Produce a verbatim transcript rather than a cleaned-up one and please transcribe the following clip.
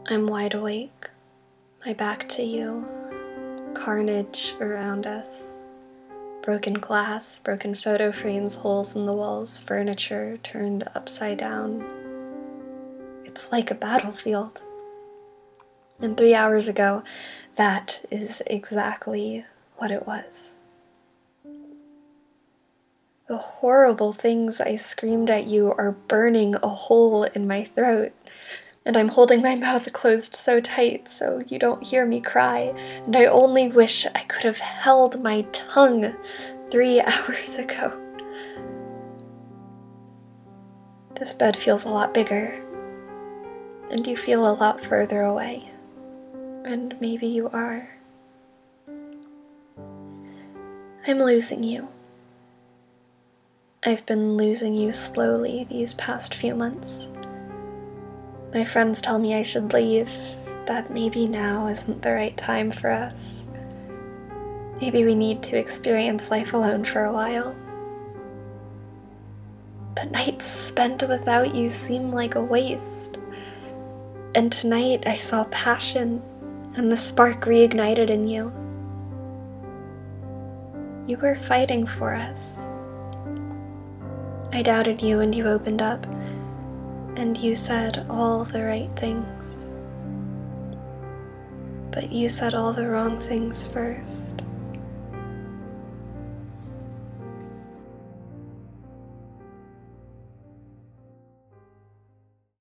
I'm wide awake, my back to you, carnage around us. Broken glass, broken photo frames, holes in the walls, furniture turned upside down. It's like a battlefield. And three hours ago, that is exactly what it was. The horrible things I screamed at you are burning a hole in my throat, and I'm holding my mouth closed so tight so you don't hear me cry, and I only wish I could have held my tongue three hours ago. This bed feels a lot bigger, and you feel a lot further away, and maybe you are. I'm losing you. I've been losing you slowly these past few months. My friends tell me I should leave, that maybe now isn't the right time for us. Maybe we need to experience life alone for a while. But nights spent without you seem like a waste. And tonight I saw passion, and the spark reignited in you. You were fighting for us. I doubted you and you opened up, and you said all the right things. But you said all the wrong things first.